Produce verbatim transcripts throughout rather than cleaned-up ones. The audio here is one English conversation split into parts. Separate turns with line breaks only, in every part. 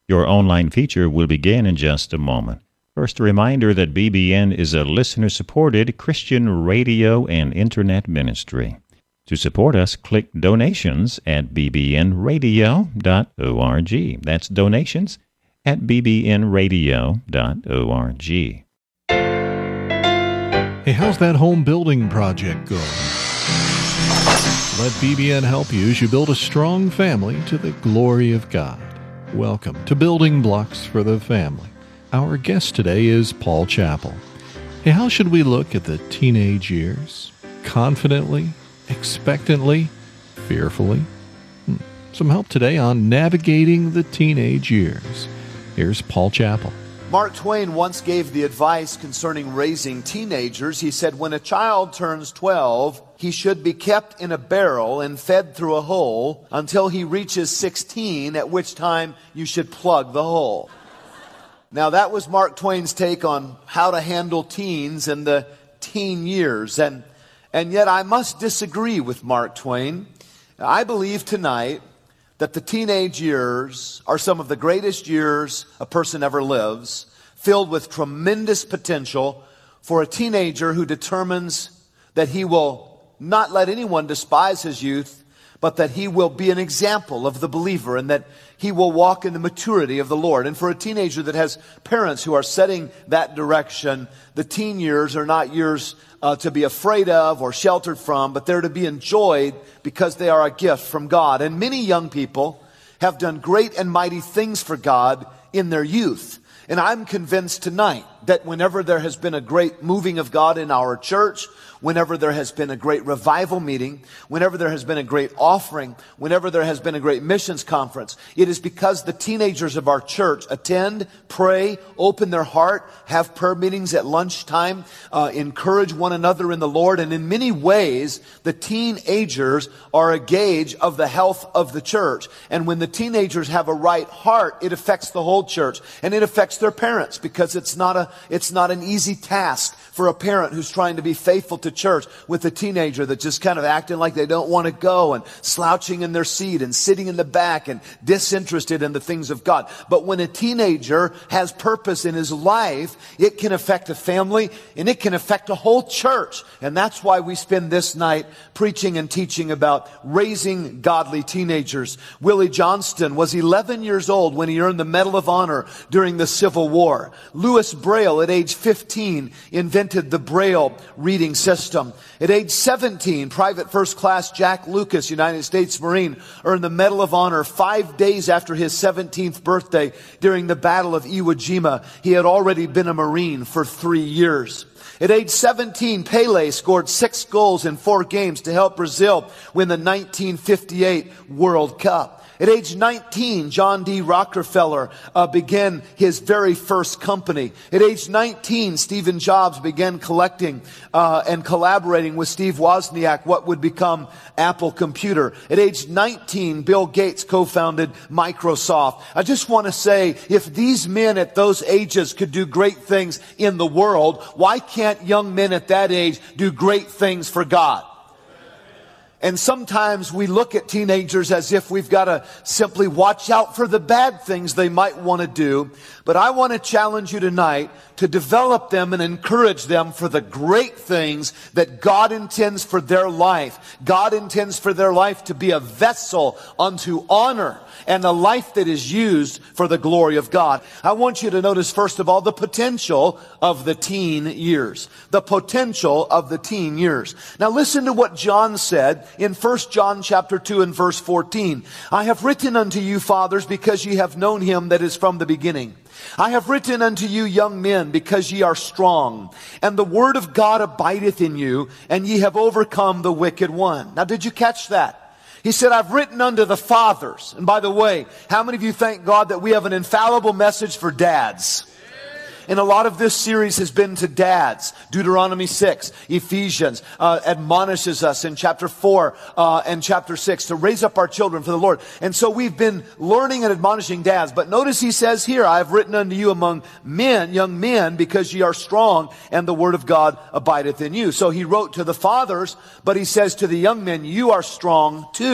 Your online feature will begin in just a moment. First, a reminder that B B N is a listener-supported Christian radio and internet ministry. To support us, click donations at b b n radio dot org. That's donations at b b n radio dot org.
Hey, how's that home building project going? Let B B N help you as you build a strong family to the glory of God. Welcome to Building Blocks for the Family. Our guest today is Paul Chappell. Hey, how should we look at the teenage years? Confidently? Expectantly? Fearfully? Hmm. Some help today on navigating the teenage years. Here's Paul Chappell.
Mark Twain once gave the advice concerning raising teenagers. He said, when a child turns twelve, he should be kept in a barrel and fed through a hole until he reaches sixteen, at which time you should plug the hole. Now, that was Mark Twain's take on how to handle teens in the teen years. And, and yet I must disagree with Mark Twain. I believe tonight that the teenage years are some of the greatest years a person ever lives, filled with tremendous potential for a teenager who determines that he will not let anyone despise his youth, but that he will be an example of the believer and that he will walk in the maturity of the Lord. And for a teenager that has parents who are setting that direction, the teen years are not years uh, to be afraid of or sheltered from, but they're to be enjoyed because they are a gift from God. And many young people have done great and mighty things for God in their youth. And I'm convinced tonight that whenever there has been a great moving of God in our church, whenever there has been a great revival meeting, whenever there has been a great offering, whenever there has been a great missions conference, it is because the teenagers of our church attend, pray, open their heart, have prayer meetings at lunchtime, uh, encourage one another in the Lord. And in many ways, the teenagers are a gauge of the health of the church. And when the teenagers have a right heart, it affects the whole church. And it affects their parents, because it's not a, it's not an easy task for a parent who's trying to be faithful to church with a teenager that's just kind of acting like they don't want to go and slouching in their seat and sitting in the back and disinterested in the things of God. But when a teenager has purpose in his life, it can affect a family and it can affect a whole church. And that's why we spend this night preaching and teaching about raising godly teenagers. Willie Johnston was eleven years old when he earned the Medal of Honor during the Civil War. Louis Braille, at age fifteen, invented the Braille reading system. At age seventeen, Private First Class Jack Lucas, United States Marine, earned the Medal of Honor five days after his seventeenth birthday during the Battle of Iwo Jima. He had already been a Marine for three years. At age seventeen, Pelé scored six goals in four games to help Brazil win the nineteen fifty-eight World Cup. At age nineteen, John D. Rockefeller uh, began his very first company. At age nineteen, Stephen Jobs began collecting uh, and collaborating with Steve Wozniak what would become Apple Computer. At age nineteen, Bill Gates co-founded Microsoft. I just want to say, if these men at those ages could do great things in the world, why can't young men at that age do great things for God? And sometimes we look at teenagers as if we've got to simply watch out for the bad things they might want to do. But I want to challenge you tonight to develop them and encourage them for the great things that God intends for their life. God intends for their life to be a vessel unto honor and a life that is used for the glory of God. I want you to notice, first of all, the potential of the teen years. The potential of the teen years. Now listen to what John said in First John chapter two and verse fourteen. I have written unto you, fathers, because ye have known him that is from the beginning. I have written unto you, young men, because ye are strong, and the word of God abideth in you, and ye have overcome the wicked one. Now, did you catch that? He said, I've written unto the fathers. And by the way, how many of you thank God that we have an infallible message for dads? And a lot of this series has been to dads. Deuteronomy six, Ephesians uh, admonishes us in chapter four uh, and chapter six to raise up our children for the Lord. And so we've been learning and admonishing dads. But notice he says here, I have written unto you among men, young men, because ye are strong, and the word of God abideth in you. So he wrote to the fathers, but he says to the young men, you are strong too.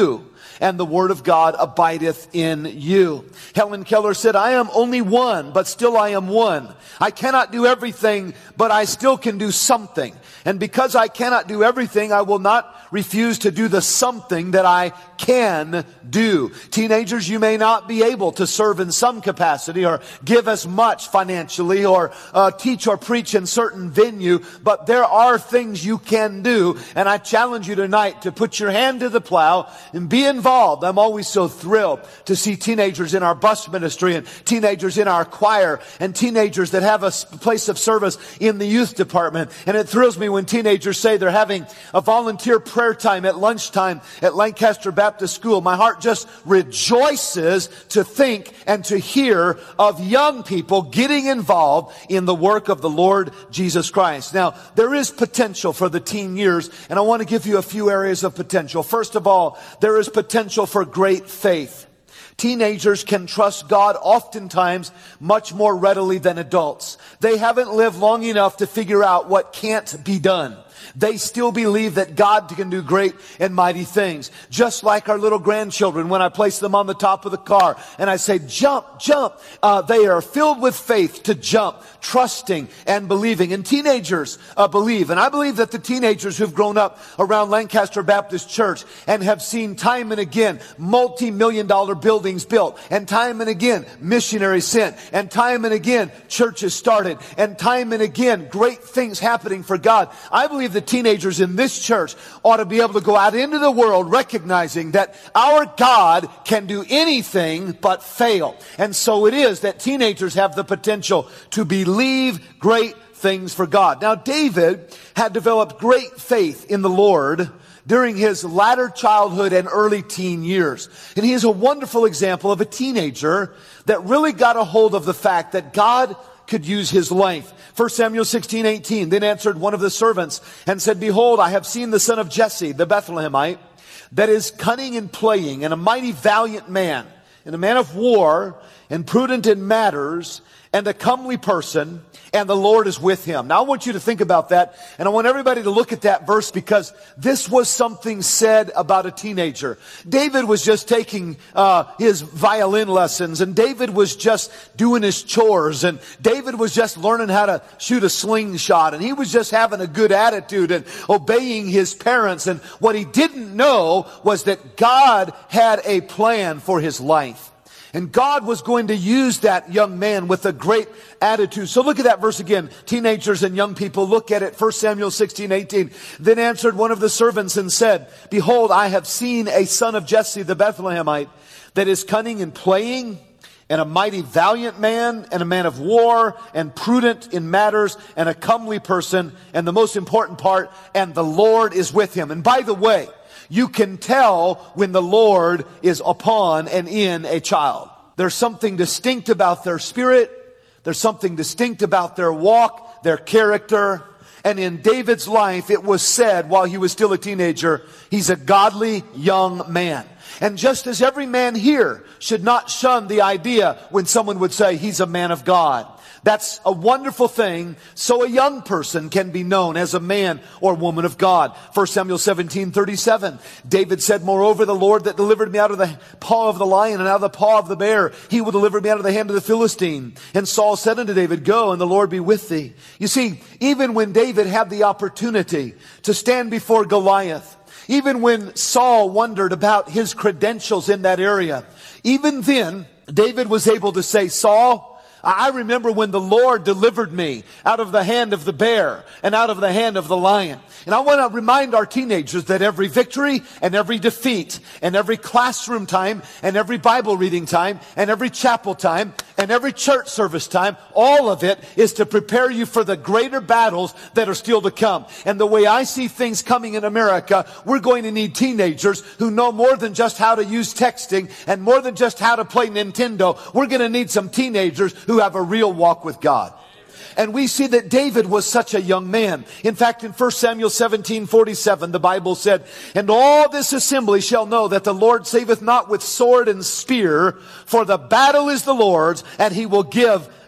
and the word of God abideth in you. Helen Keller said, I am only one, but still I am one. I cannot do everything, but I still can do something. And because I cannot do everything, I will not refuse to do the something that I can do. Teenagers, you may not be able to serve in some capacity or give as much financially or uh, teach or preach in certain venue, but there are things you can do. And I challenge you tonight to put your hand to the plow and be involved. I'm always so thrilled to see teenagers in our bus ministry and teenagers in our choir and teenagers that have a place of service in the youth department. And it thrills me when teenagers say they're having a volunteer prayer time at lunchtime at Lancaster Baptist School. My heart just rejoices to think and to hear of young people getting involved in the work of the Lord Jesus Christ. Now, there is potential for the teen years, and I want to give you a few areas of potential. First of all, there is potential for great faith. Teenagers can trust God oftentimes much more readily than adults. They haven't lived long enough to figure out what can't be done. They still believe that God can do great and mighty things. Just like our little grandchildren, when I place them on the top of the car and I say, jump, jump, uh, they are filled with faith to jump, trusting and believing. And teenagers uh, believe. And I believe that the teenagers who've grown up around Lancaster Baptist Church and have seen time and again multi-million dollar buildings built, and time and again missionaries sent, and time and again churches started, and time and again great things happening for God. I believe the teenagers in this church ought to be able to go out into the world recognizing that our God can do anything but fail. And so it is that teenagers have the potential to believe great things for God. Now, David had developed great faith in the Lord during his latter childhood and early teen years. And he is a wonderful example of a teenager that really got a hold of the fact that God could use his life. First Samuel sixteen eighteen, then answered one of the servants and said, behold, I have seen the son of Jesse, the Bethlehemite, that is cunning in playing, and a mighty valiant man, and a man of war, and prudent in matters, and a comely person, and the Lord is with him. Now I want you to think about that, and I want everybody to look at that verse because this was something said about a teenager. David was just taking uh, his violin lessons, and David was just doing his chores, and David was just learning how to shoot a slingshot, and he was just having a good attitude and obeying his parents. And what he didn't know was that God had a plan for his life. And God was going to use that young man with a great attitude. So look at that verse again. Teenagers and young people, look at it. First Samuel sixteen eighteen. Then answered one of the servants and said, behold, I have seen a son of Jesse the Bethlehemite that is cunning in playing, and a mighty valiant man, and a man of war, and prudent in matters, and a comely person, and the most important part, and the Lord is with him. And by the way, you can tell when the Lord is upon and in a child. There's something distinct about their spirit. There's something distinct about their walk, their character. And in David's life, it was said while he was still a teenager, he's a godly young man. And just as every man here should not shun the idea when someone would say he's a man of God. That's a wonderful thing. So a young person can be known as a man or woman of God. First Samuel seventeen thirty-seven. David said, moreover, the Lord that delivered me out of the paw of the lion and out of the paw of the bear, he will deliver me out of the hand of the Philistine. And Saul said unto David, go, and the Lord be with thee. You see, even when David had the opportunity to stand before Goliath, even when Saul wondered about his credentials in that area, even then, David was able to say, Saul, I remember when the Lord delivered me out of the hand of the bear and out of the hand of the lion. And I want to remind our teenagers that every victory and every defeat and every classroom time and every Bible reading time and every chapel time and every church service time, all of it is to prepare you for the greater battles that are still to come. And the way I see things coming in America, we're going to need teenagers who know more than just how to use texting and more than just how to play Nintendo. We're going to need some teenagers who have a real walk with God. And we see that David was such a young man. In fact, in First Samuel seventeen forty-seven, the Bible said, and all this assembly shall know that the Lord saveth not with sword and spear, for the battle is the Lord's, and he will give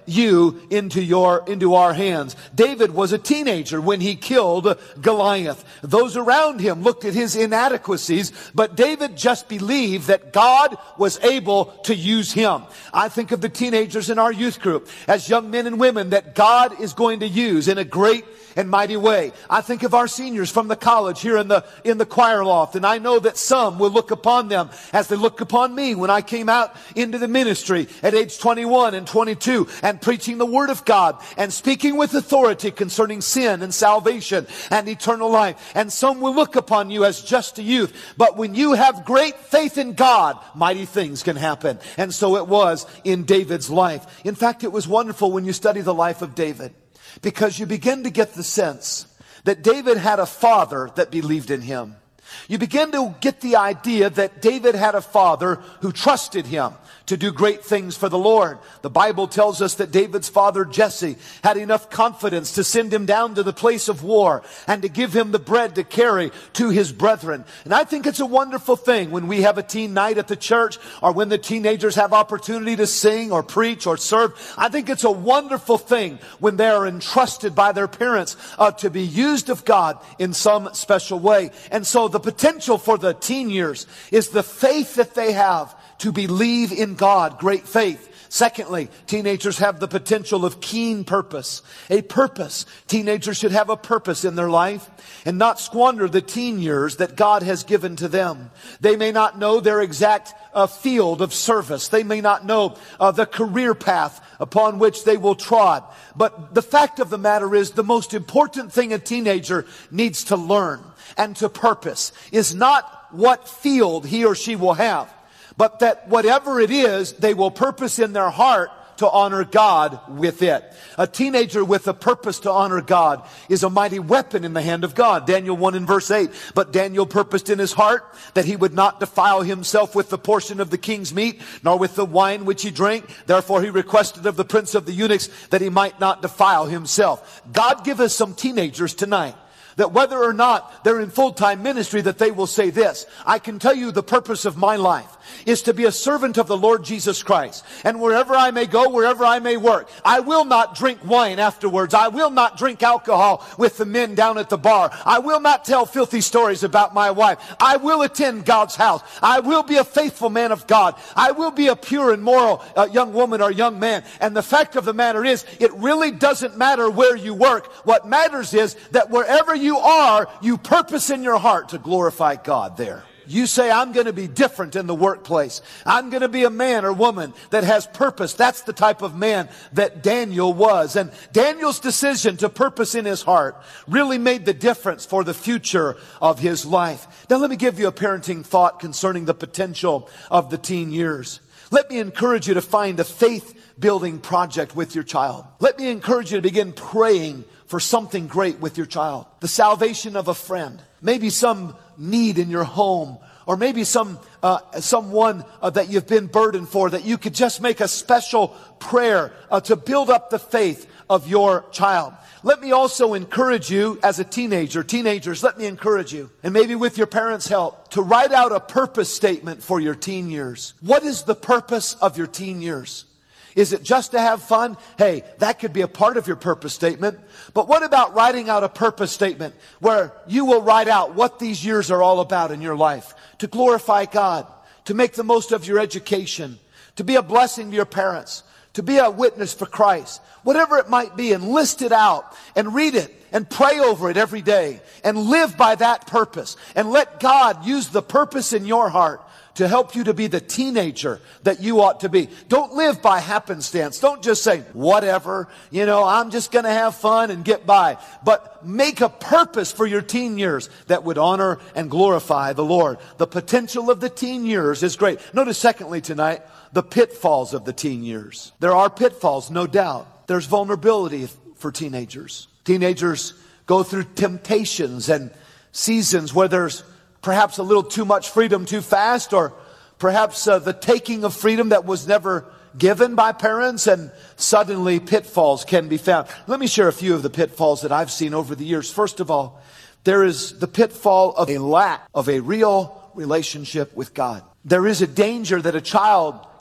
you into your into our hands. David was a teenager when he killed Goliath. Those around him looked at his inadequacies, but David just believed that God was able to use him. I think of the teenagers in our youth group as young men and women that God is going to use in a great and mighty way. I think of our seniors from the college here in the in the choir loft, and I know that some will look upon them as they look upon me when I came out into the ministry at age twenty-one and twenty-two and preaching the Word of God and speaking with authority concerning sin and salvation and eternal life. And some will look upon you as just a youth, but when you have great faith in God, mighty things can happen. And so it was in David's life. In fact, it was wonderful when you study the life of David, because you begin to get the sense that David had a father that believed in him. You begin to get the idea that David had a father who trusted him to do great things for the Lord. The Bible tells us that David's father Jesse had enough confidence to send him down to the place of war and to give him the bread to carry to his brethren. And I think it's a wonderful thing when we have a teen night at the church, or when the teenagers have opportunity to sing or preach or serve. I think it's a wonderful thing when they are entrusted by their parents uh, to be used of God in some special way. And so the potential for the teen years is the faith that they have to believe in God, great faith. Secondly, teenagers have the potential of keen purpose. A purpose. Teenagers should have a purpose in their life and not squander the teen years that God has given to them. They may not know their exact uh, field of service. They may not know uh, the career path upon which they will trod. But the fact of the matter is, the most important thing a teenager needs to learn and to purpose is not what field he or she will have, but that whatever it is, they will purpose in their heart to honor God with it. A teenager with a purpose to honor God is a mighty weapon in the hand of God. Daniel one and verse eight. But Daniel purposed in his heart that he would not defile himself with the portion of the king's meat, nor with the wine which he drank. Therefore he requested of the prince of the eunuchs that he might not defile himself. God give us some teenagers tonight that whether or not they're in full-time ministry, that they will say this: I can tell you the purpose of my life is to be a servant of the Lord Jesus Christ. And wherever I may go, wherever I may work, I will not drink wine afterwards. I will not drink alcohol with the men down at the bar. I will not tell filthy stories about my wife. I will attend God's house. I will be a faithful man of God. I will be a pure and moral uh, young woman or young man. And the fact of the matter is, it really doesn't matter where you work. What matters is that wherever you are, you purpose in your heart to glorify God there. You say, I'm going to be different in the workplace. I'm going to be a man or woman that has purpose. That's the type of man that Daniel was. And Daniel's decision to purpose in his heart really made the difference for the future of his life. Now let me give you a parenting thought concerning the potential of the teen years. Let me encourage you to find a faith-building project with your child. Let me encourage you to begin praying for something great with your child. The salvation of a friend. Maybe some need in your home, or maybe some uh, someone uh, that you've been burdened for, that you could just make a special prayer uh, to build up the faith of your child. Let me also encourage you as a teenager, teenagers, let me encourage you, and maybe with your parents' help, to write out a purpose statement for your teen years. What is the purpose of your teen years? Is it just to have fun? Hey, that could be a part of your purpose statement. But what about writing out a purpose statement where you will write out what these years are all about in your life? To glorify God, to make the most of your education, to be a blessing to your parents, to be a witness for Christ. Whatever it might be, and list it out and read it and pray over it every day and live by that purpose. And let God use the purpose in your heart to help you to be the teenager that you ought to be. Don't live by happenstance. Don't just say, whatever, you know, I'm just going to have fun and get by. But make a purpose for your teen years that would honor and glorify the Lord. The potential of the teen years is great. Notice secondly tonight, the pitfalls of the teen years. There are pitfalls, no doubt. There's vulnerability for teenagers. Teenagers go through temptations and seasons where there's perhaps a little too much freedom too fast, or perhaps uh, the taking of freedom that was never given by parents, and suddenly pitfalls can be found. Let me share a few of the pitfalls that I've seen over the years. First of all, there is the pitfall of a lack of a real relationship with God. There is a danger that a child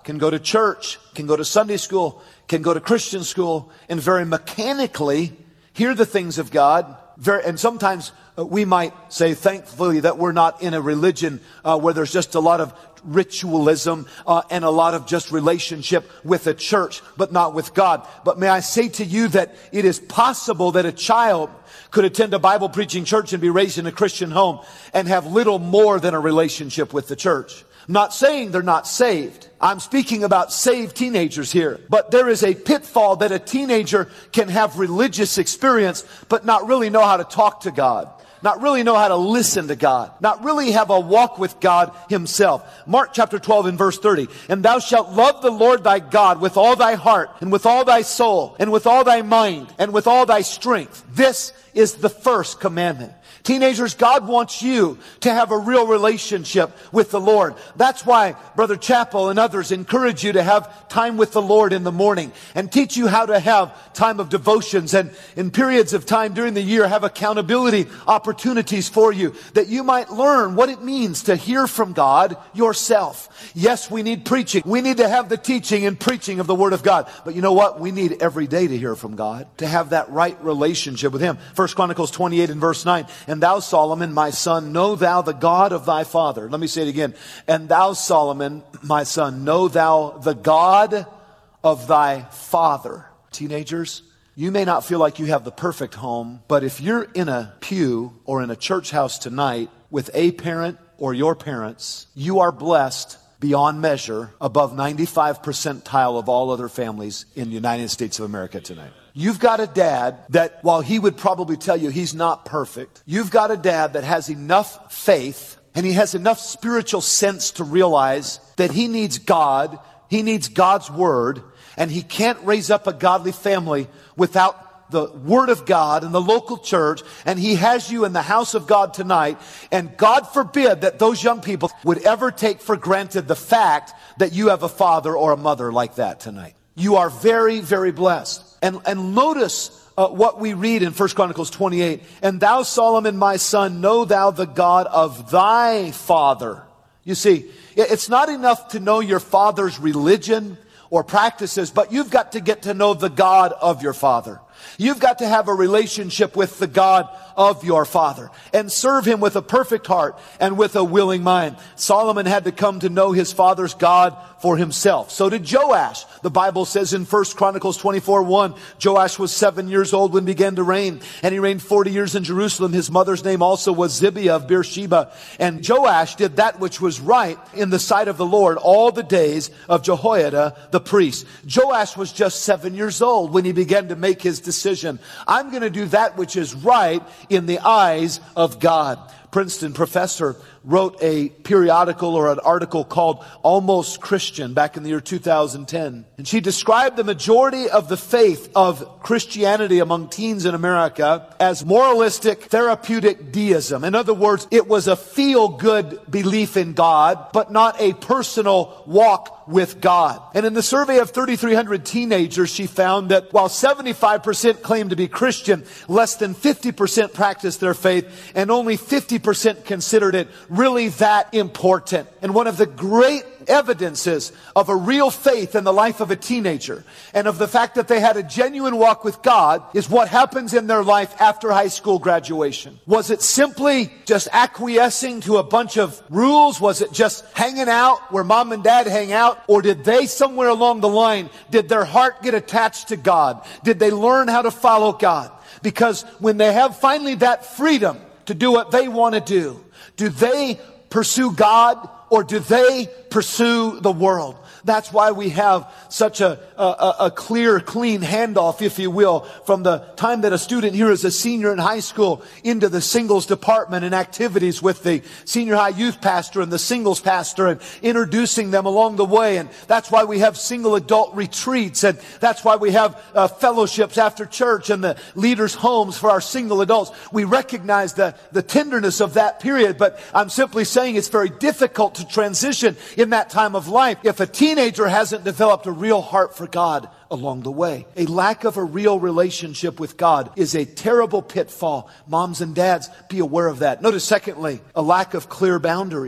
can go to church, can go to Sunday school, can go to Christian school, and very mechanically hear the things of God. Very, and sometimes uh, we might say, thankfully, that we're not in a religion uh, where there's just a lot of ritualism uh, and a lot of just relationship with a church, but not with God. But may I say to you that it is possible that a child could attend a Bible preaching church and be raised in a Christian home and have little more than a relationship with the church. I'm not saying they're not saved. I'm speaking about saved teenagers here. But there is a pitfall that a teenager can have religious experience, but not really know how to talk to God. Not really know how to listen to God. Not really have a walk with God himself. Mark chapter twelve and verse thirty. And thou shalt love the Lord thy God with all thy heart, and with all thy soul, and with all thy mind, and with all thy strength. This is the first commandment. Teenagers, God wants you to have a real relationship with the Lord. That's why Brother Chappell and others encourage you to have time with the Lord in the morning and teach you how to have time of devotions, and in periods of time during the year have accountability opportunities for you, that you might learn what it means to hear from God yourself. Yes, we need preaching. We need to have the teaching and preaching of the Word of God. But you know what? We need every day to hear from God, to have that right relationship with Him. First Chronicles twenty-eight and verse nine. And thou, Solomon, my son, know thou the God of thy father. Let me say it again. And thou, Solomon, my son, know thou the God of thy father. Teenagers, you may not feel like you have the perfect home, but if you're in a pew or in a church house tonight with a parent or your parents, you are blessed beyond measure, above ninety-five percentile of all other families in the United States of America tonight. You've got a dad that, while he would probably tell you he's not perfect, you've got a dad that has enough faith and he has enough spiritual sense to realize that he needs God, he needs God's Word, and he can't raise up a godly family without the Word of God and the local church, and he has you in the house of God tonight. And God forbid that those young people would ever take for granted the fact that you have a father or a mother like that tonight. You are very, very blessed. And, and notice uh, what we read in First Chronicles twenty-eight. And thou, Solomon, my son, know thou the God of thy father. You see, it's not enough to know your father's religion or practices, but you've got to get to know the God of your father. You've got to have a relationship with the God of your father and serve him with a perfect heart and with a willing mind. Solomon had to come to know his father's God for himself. So did Joash. The Bible says in First Chronicles twenty-four one, Joash was seven years old when he began to reign, and he reigned forty years in Jerusalem. His mother's name also was Zibiah of Beersheba. And Joash did that which was right in the sight of the Lord all the days of Jehoiada the priest. Joash was just seven years old when he began to make his decision. I'm going to do that which is right in the eyes of God. Princeton professor wrote a periodical or an article called Almost Christian back in the year two thousand ten. And she described the majority of the faith of Christianity among teens in America as moralistic, therapeutic deism. In other words, it was a feel-good belief in God, but not a personal walk with God. And in the survey of thirty-three hundred teenagers, she found that while seventy-five percent claimed to be Christian, less than fifty percent practiced their faith, and only fifty percent considered it really that important. And one of the great evidences of a real faith in the life of a teenager and of the fact that they had a genuine walk with God is what happens in their life after high school graduation. Was it simply just acquiescing to a bunch of rules? Was it just hanging out where mom and dad hang out? Or did they, somewhere along the line, did their heart get attached to God? Did they learn how to follow God? Because when they have finally that freedom to do what they want to do, do they pursue God or do they pursue the world? That's why we have such a, a, a clear, clean handoff, if you will, from the time that a student here is a senior in high school into the singles department and activities with the senior high youth pastor and the singles pastor and introducing them along the way. And that's why we have single adult retreats. And that's why we have uh, fellowships after church and the leaders' homes for our single adults. We recognize the, the tenderness of that period, but I'm simply saying it's very difficult to transition in that time of life if a teen teenager hasn't developed a real heart for God along the way. A lack of a real relationship with God is a terrible pitfall. Moms and dads, be aware of that. Notice, secondly, a lack of clear boundaries.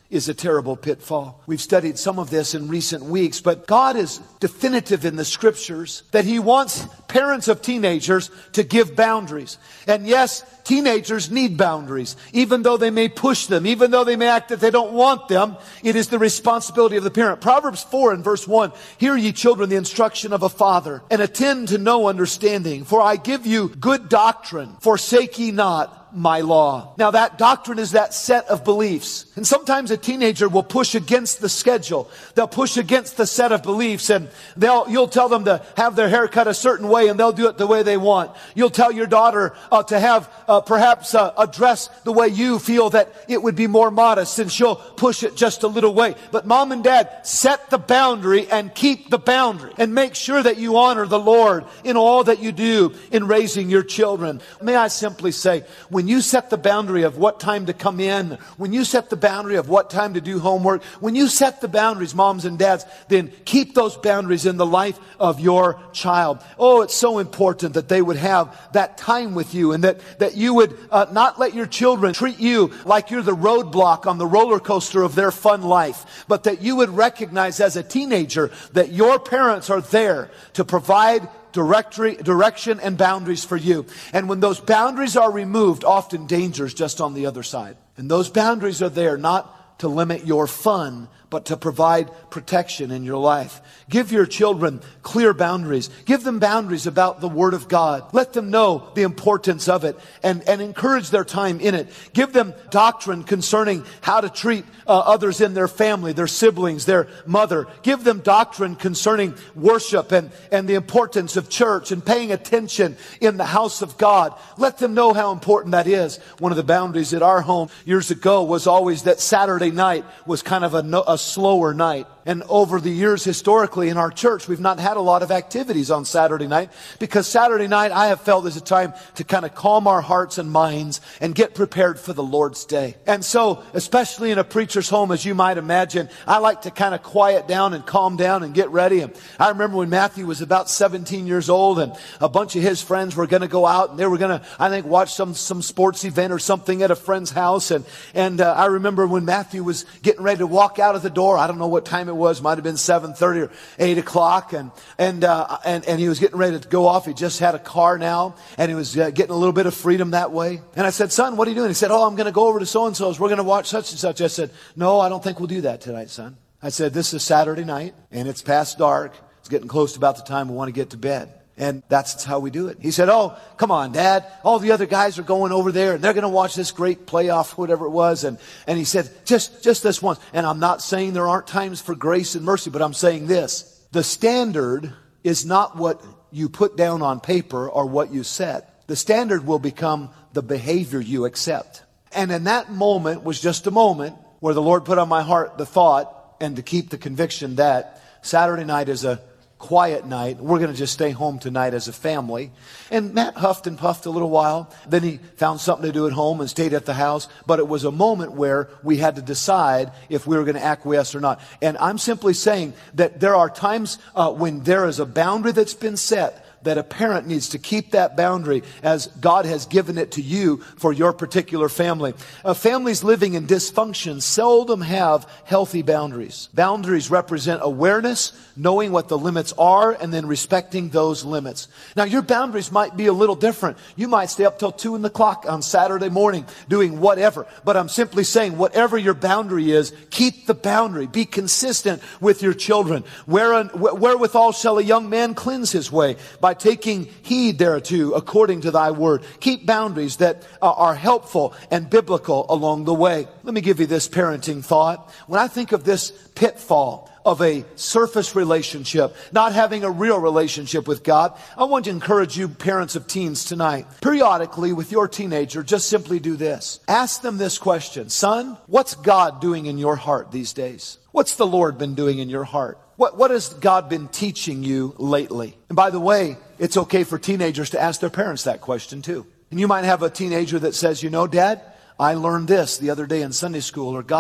is a terrible pitfall. We've studied some of this in recent weeks, but God is definitive in the scriptures that He wants parents of teenagers to give boundaries. And yes, teenagers need boundaries. Even though they may push them, even though they may act that they don't want them, it is the responsibility of the parent. Proverbs four and verse one, hear ye children the instruction of a father, and attend to no understanding. For I give you good doctrine, forsake ye not my law. Now that doctrine is that set of beliefs. And sometimes a teenager will push against the schedule. They'll push against the set of beliefs, and they'll, you'll tell them to have their hair cut a certain way and they'll do it the way they want. You'll tell your daughter uh, to have uh, perhaps uh, a dress the way you feel that it would be more modest, and she'll push it just a little way. But mom and dad, set the boundary and keep the boundary, and make sure that you honor the Lord in all that you do in raising your children. May I simply say, when When you set the boundary of what time to come in, when you set the boundary of what time to do homework, when you set the boundaries, moms and dads, then keep those boundaries in the life of your child. Oh, it's so important that they would have that time with you, and that, that you would uh, not let your children treat you like you're the roadblock on the roller coaster of their fun life, but that you would recognize as a teenager that your parents are there to provide Directory, direction and boundaries for you. And when those boundaries are removed, often danger is just on the other side. And those boundaries are there not to limit your fun, but to provide protection in your life. Give your children clear boundaries. Give them boundaries about the Word of God. Let them know the importance of it, and, and encourage their time in it. Give them doctrine concerning how to treat uh, others in their family, their siblings, their mother. Give them doctrine concerning worship and, and the importance of church and paying attention in the house of God. Let them know how important that is. One of the boundaries at our home years ago was always that Saturday night was kind of a, no, a slower night. And over the years, historically, in our church, we've not had a lot of activities on Saturday night, because Saturday night, I have felt is a time to kind of calm our hearts and minds and get prepared for the Lord's day. And so, especially in a preacher's home, as you might imagine, I like to kind of quiet down and calm down and get ready. And I remember when Matthew was about seventeen years old, and a bunch of his friends were going to go out, and they were going to, I think, watch some, some sports event or something at a friend's house. And, and uh, I remember when Matthew was getting ready to walk out of the door, I don't know what time it was, might have been seven thirty or eight o'clock, and and uh, and and he was getting ready to go off. He just had a car now, and he was uh, getting a little bit of freedom that way. And I said, "Son, what are you doing?" He said, "Oh, I'm going to go over to so and so's. We're going to watch such and such." I said, "No, I don't think we'll do that tonight, son." I said, "This is Saturday night, and it's past dark. It's getting close to about the time we want to get to bed. And that's how we do it." He said, "Oh, come on, Dad. All the other guys are going over there, and they're going to watch this great playoff, whatever it was." And, and he said, just, just this once. And I'm not saying there aren't times for grace and mercy, but I'm saying this. The standard is not what you put down on paper or what you set. The standard will become the behavior you accept. And in that moment was just a moment where the Lord put on my heart the thought and to keep the conviction that Saturday night is a quiet night. We're going to just stay home tonight as a family. And Matt huffed and puffed a little while. Then he found something to do at home and stayed at the house. But it was a moment where we had to decide if we were going to acquiesce or not. And I'm simply saying that there are times uh, when there is a boundary that's been set, that a parent needs to keep that boundary as God has given it to you for your particular family. Uh, families living in dysfunction seldom have healthy boundaries. Boundaries represent awareness, knowing what the limits are, and then respecting those limits. Now, your boundaries might be a little different. You might stay up till two in the clock on Saturday morning doing whatever. But I'm simply saying, whatever your boundary is, keep the boundary. Be consistent with your children. Where, wherewithal shall a young man cleanse his way? By taking heed thereto according to thy word. Keep boundaries that uh, are helpful and biblical along the way. Let me give you this parenting thought. When I think of this pitfall of a surface relationship, not having a real relationship with God, I want to encourage you parents of teens tonight. Periodically with your teenager, just simply do this. Ask them this question. Son, what's God doing in your heart these days? What's the Lord been doing in your heart? What, what has God been teaching you lately? And by the way, it's okay for teenagers to ask their parents that question too. And you might have a teenager that says, you know, Dad, I learned this the other day in Sunday school, or God put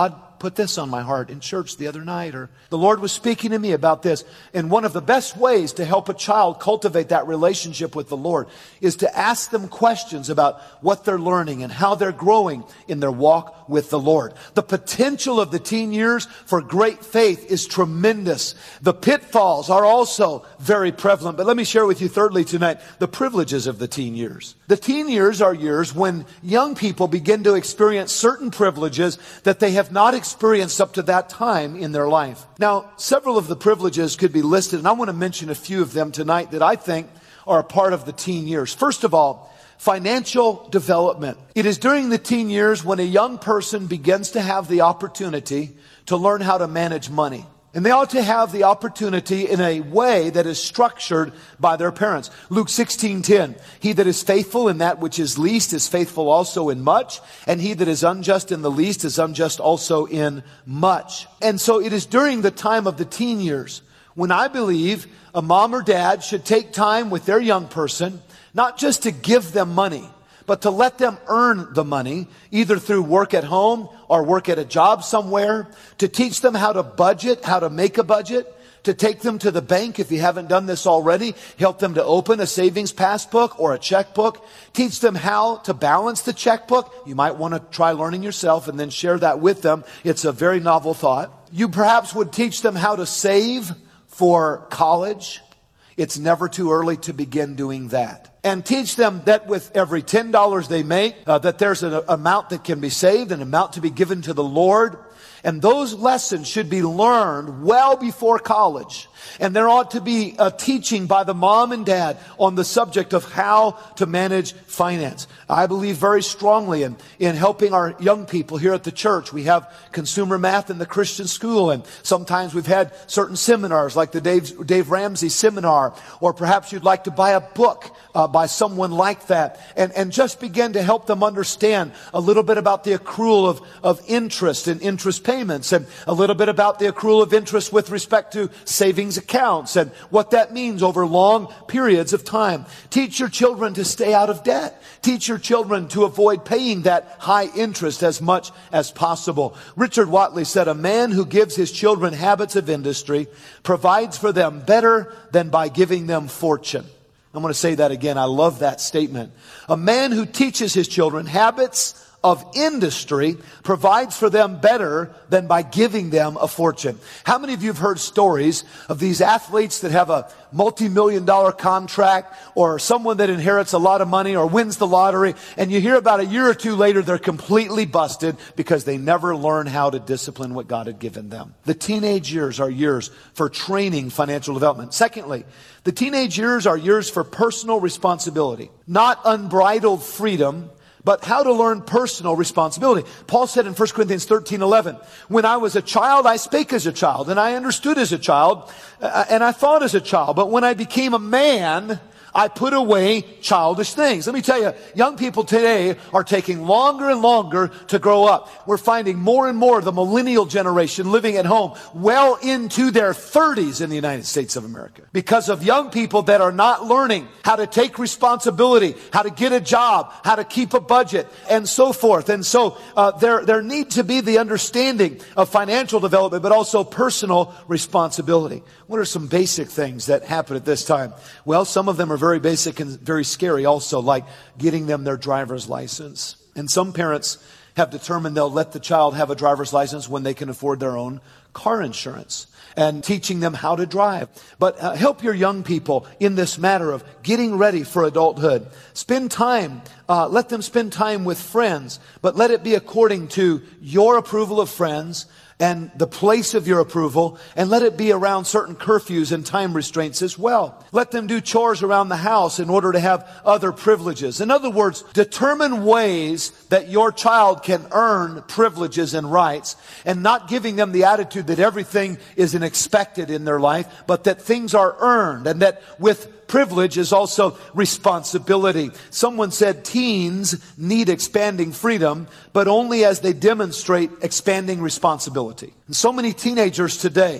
put this on my heart in church the other night, or the Lord was speaking to me about this. And one of the best ways to help a child cultivate that relationship with the Lord is to ask them questions about what they're learning and how they're growing in their walk with the Lord. The potential of the teen years for great faith is tremendous. The pitfalls are also very prevalent. But let me share with you thirdly tonight the privileges of the teen years. The teen years are years when young people begin to experience certain privileges that they have not experienced up to that time in their life. Now, several of the privileges could be listed, and I want to mention a few of them tonight that I think are a part of the teen years. First of all, financial development. It is during the teen years when a young person begins to have the opportunity to learn how to manage money. And they ought to have the opportunity in a way that is structured by their parents. Luke sixteen ten, he that is faithful in that which is least is faithful also in much, and he that is unjust in the least is unjust also in much. And so it is during the time of the teen years when I believe a mom or dad should take time with their young person, not just to give them money, but to let them earn the money, either through work at home or work at a job somewhere, to teach them how to budget, how to make a budget, to take them to the bank if you haven't done this already, help them to open a savings passbook or a checkbook, teach them how to balance the checkbook. You might want to try learning yourself and then share that with them. It's a very novel thought. You perhaps would teach them how to save for college. It's never too early to begin doing that. And teach them that with every ten dollars they make, uh, that there's an amount that can be saved, an amount to be given to the Lord. And those lessons should be learned well before college. And there ought to be a teaching by the mom and dad on the subject of how to manage finance. I believe very strongly in, in helping our young people here at the church. We have consumer math in the Christian school, and sometimes we've had certain seminars like the Dave, Dave Ramsey seminar, or perhaps you'd like to buy a book uh, by someone like that, and, and just begin to help them understand a little bit about the accrual of, of interest and interest payments, and a little bit about the accrual of interest with respect to savings accounts and what that means over long periods of time. Teach your children to stay out of debt. Teach your children to avoid paying that high interest as much as possible. Richard Watley said, a man who gives his children habits of industry provides for them better than by giving them fortune. I'm going to say that again. I love that statement. A man who teaches his children habits of industry provides for them better than by giving them a fortune. How many of you have heard stories of these athletes that have a multi-million dollar contract, or someone that inherits a lot of money or wins the lottery, and you hear about a year or two later they're completely busted because they never learn how to discipline what God had given them? The teenage years are years for training financial development. Secondly, the teenage years are years for personal responsibility, not unbridled freedom, but how to learn personal responsibility. Paul said in First Corinthians thirteen eleven, when I was a child, I spake as a child, and I understood as a child, uh, and I thought as a child. But when I became a man, I put away childish things. Let me tell you, young people today are taking longer and longer to grow up. We're finding more and more the millennial generation living at home well into their thirties in the United States of America because of young people that are not learning how to take responsibility, how to get a job, how to keep a budget, and so forth. And so uh, there, there need to be the understanding of financial development, but also personal responsibility. What are some basic things that happen at this time? Well, some of them are very basic and very scary also, like getting them their driver's license. And some parents have determined they'll let the child have a driver's license when they can afford their own car insurance, and teaching them how to drive. But uh, help your young people in this matter of getting ready for adulthood. Spend time, uh, let them spend time with friends, but let it be according to your approval of friends and the place of your approval, and let it be around certain curfews and time restraints as well. Let them do chores around the house in order to have other privileges. In other words, determine ways that your child can earn privileges and rights, and not giving them the attitude that everything is an expected in their life, but that things are earned, and that with privilege is also responsibility. Someone said teens need expanding freedom, but only as they demonstrate expanding responsibility. And so many teenagers today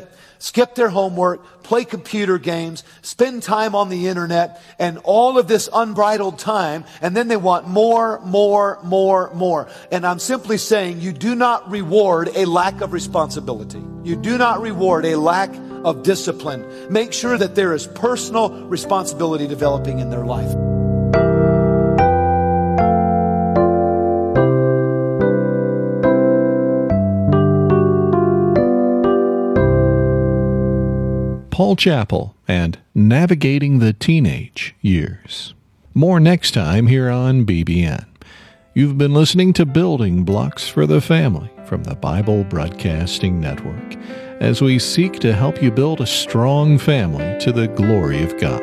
skip their homework, play computer games, spend time on the internet, and all of this unbridled time, and then they want more, more, more, more. And I'm simply saying you do not reward a lack of responsibility. You do not reward a lack of discipline. Make sure that there is personal responsibility developing in their life.
Paul Chappell and Navigating the Teenage Years. More next time here on B B N. You've been listening to Building Blocks for the Family from the Bible Broadcasting Network, as we seek to help you build a strong family to the glory of God.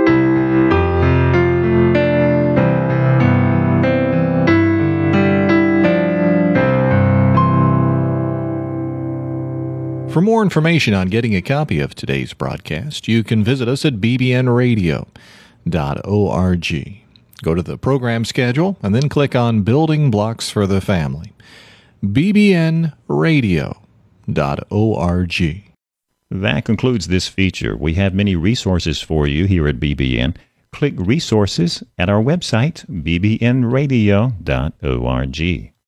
For more information on getting a copy of today's broadcast, you can visit us at b b n radio dot org. Go to the program schedule and then click on Building Blocks for the Family. b b n radio dot org.
That concludes this feature. We have many resources for you here at B B N. Click Resources at our website, b b n radio dot org.